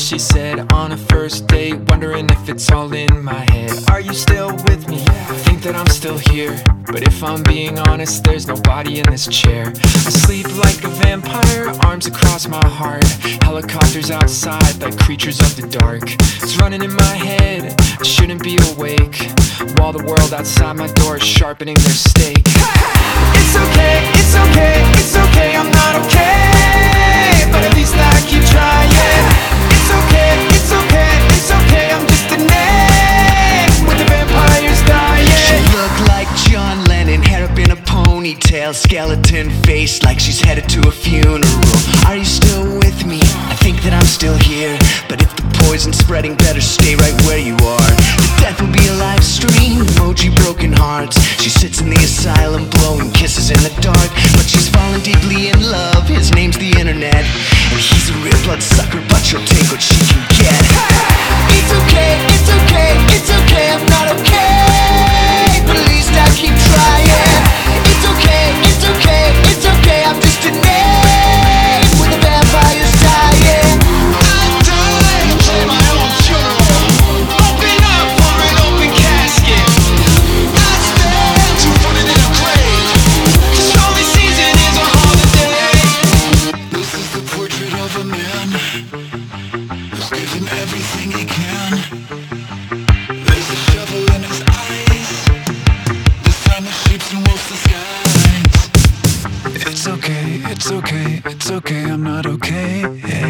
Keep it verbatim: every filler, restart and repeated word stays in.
she said on a first date, wondering if it's all in my head. Are you still with me? I think that I'm still here, but if I'm being honest, there's nobody in this chair. I sleep like a vampire, arms across my heart. Helicopters outside like creatures of the dark. It's running in my head, I shouldn't be awake, while the world outside my door is sharpening their stake. It's okay, it's okay, it's okay, I'm not okay, but at least I keep trying. It's okay, it's okay, it's okay, I'm just a name with the vampires dying. She looked like John Lennon, hair up in a ponytail, skeleton face like she's headed to a funeral. Are you still with me? I think that I'm still here, but if the poison's spreading, better stay right where you are. The death will be a live stream, emoji broken hearts. She sits in the asylum blowing kisses in the dark, but she's fallen deeply in love. His name's the internet, and he's a real bloodsucker, but she'll take what she can get. It's okay, it's okay, it's okay, I'm not okay, but at least I keep trying. It's okay, it's okay, it's okay, I'm just a name with the vampires dying. I died to play my own funeral, open up for an open casket. I stand to put it in a grave, 'cause holy season is a holiday. This is the portrait of a man who's given everything he can. There's a shovel in his eyes, this time the sheep's and wolves disguise. It's okay, it's okay, it's okay, I'm not okay.